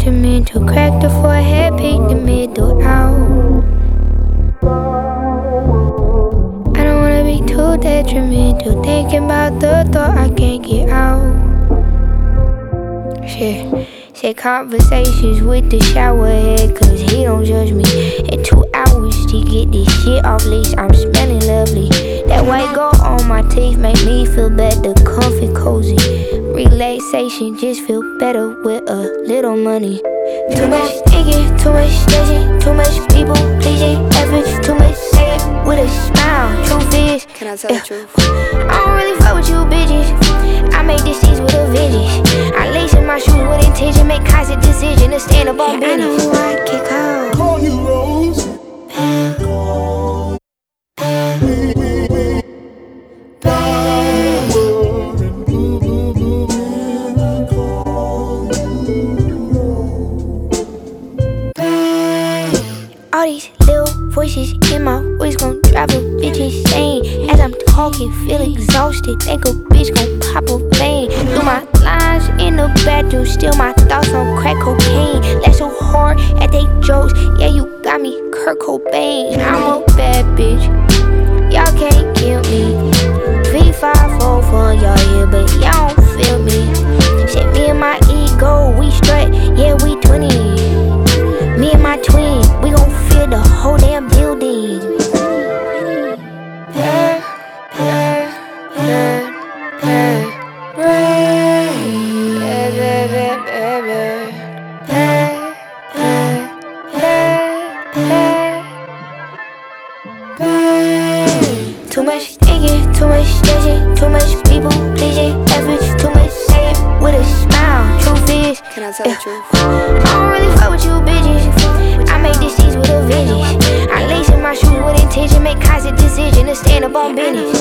sentimental. Crack the forehead, pick the middle out. I don't wanna be too detrimental. Thinking about the thought I can't get out. Shit, conversations with the shower head, cause he don't judge me. In 2 hours to get this shit off leash, I'm smelling lovely. That white gold on my teeth make me feel better, comfy, cozy. Relaxation just feel better with a little money. Too much thinking, too much stressing, too much people pleasing, effort, too much saying with a smile. Truth is, can I tell the truth? I don't really fuck with you bitches. I make decisions with a vengeance. I lace in my shoes with intention, make constant decision to stand up on business. I know who I kick out. Call you Rose. All these little voices in my voice gon' drive a bitch insane. As I'm talking, feel exhausted, think a bitch gon' pop a vein. Through my lines in the bathroom, still my thoughts on crack cocaine. Laugh so hard at they jokes, yeah you got me Kurt Cobain. I'm a bad bitch, y'all can't kill me. V5 for y'all here, but y'all don't feel me. Shit, me and my ego, we strut, yeah we 20. Me and my twin, we gon' fill the whole damn building. Too much thinking, too much stressing, too much people pleasing, effort, too much saying with a smile. Truth is, Can I tell the truth? I don't really fuck with you bitches. I make decisions with a vengeance. I lace in my shoes with intention, make constant decision to stand up on business.